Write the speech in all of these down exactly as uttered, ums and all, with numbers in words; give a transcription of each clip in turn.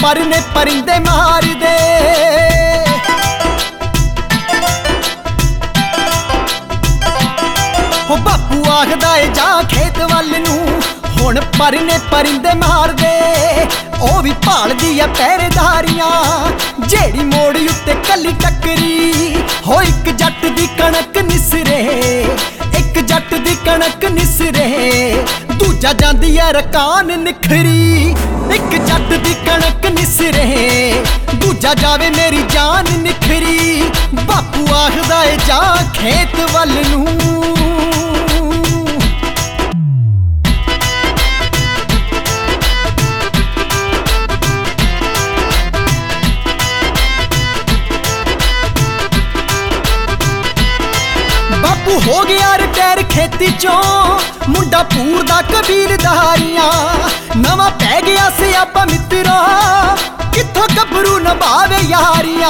परने परिंदे मार दे। हो बापू आखदा है जा खेत वल नूं हुण परने परिंदे मार दे। ओ भी भालदी है पहरेदारियां जेड़ी मोड़ उत्ते कली टकरी। हो एक जट दी कणक निसरे एक जट दी कणक निसरे दूजा जांदी है रकान निखरी। एक जट दी कणक निसरे दूजा जावे मेरी जान निखरी। बापू आखदा है जा खेत वल नूं। हो गया रिटायर खेती चों मुंडा पूर दा कबीलदारियां। नवा पै गया सियापा मित्रा कित्थों गभरू नभावे यारियां।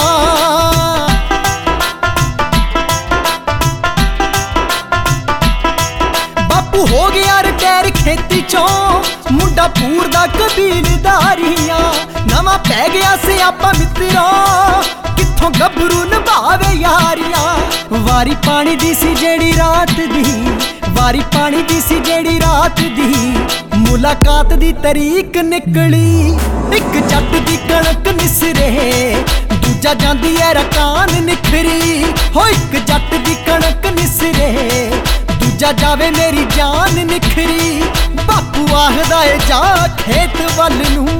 बापू हो गया रिटायर खेती चों मुंडा पूर दा कबीलदारियां। नवा पै गया सियापा मित्रा कित्थों गभरू नभावे यारियां। वारी पानी दी सी जेड़ी रात दी वारी पानी दी सी जेड़ी रात दी मुलाकात दी तरीक निकली। एक जट दी कणक निसरे दूजा जांदी है रकान निखरी। हो एक जट दी कणक निसरे दूजा जावे मेरी जान निखरी। बापू आखदा है जा खेत वल नूं।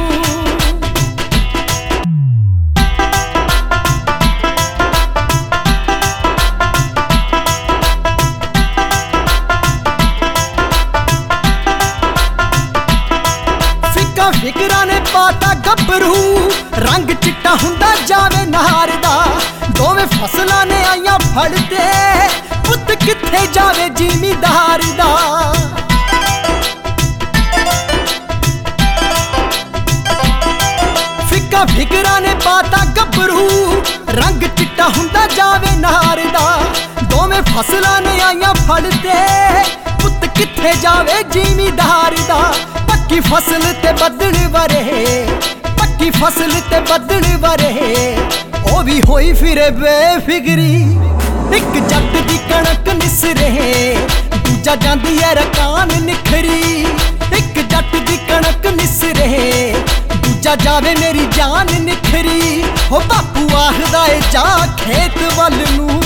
फिकरा ने पाता गभरू रंग चिट्टा हुंदा जावे नहार दा। दोवें फसलां ने आईयां फड़ते पुत्त कित्थे जावे जिमीदार दा। फिक्का फिकरा ने पाता गभरू रंग चिट्टा हुंदा जावे नहार दा। दोवें फसलां ने आईयां फड़ते पुत्त कित्थे जावे जिमीदार दा। पक्की फसल ते बदल वरे पक्की फसल ते बदल वरे ओ भी होई फिरे बेफिक्री। एक जट दी कणक निसरे दूजा जांदी है रकान निखरी। एक जट दी कणक निसरे दूजा जावे मेरी जान निखरी। हो बापू आखदा है जा खेत वल नूं।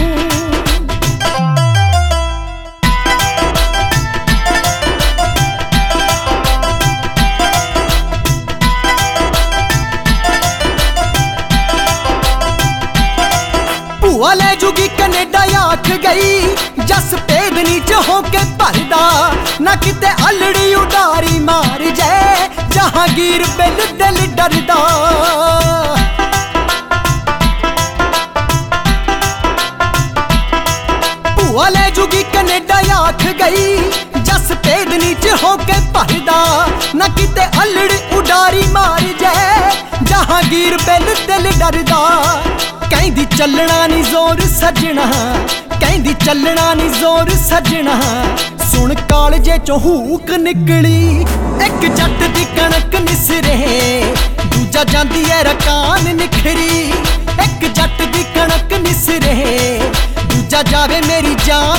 भूआ ले जूगी कनेडा आख गई जस पेदनी च होके भरदा। ना किते अलड़ी उडारी मार जाए जहांगीर बिल दिल डरदा। भूआ ले जूगी कनेडा आख गई जस पेदनी च होके भरदा। ना किते अलड़ी उडारी मार जाए जहांगीर बिल दिल डरदा। कहंदी चलना नी जोर सजना कहंदी चलना नी जोर सजना। सुन कालजे चों हूक निकली। एक जट दी कणक निसरे दूजा जांदी है रकान निखरी। एक जट दी कणक निसरे दूजा जावे मेरी जान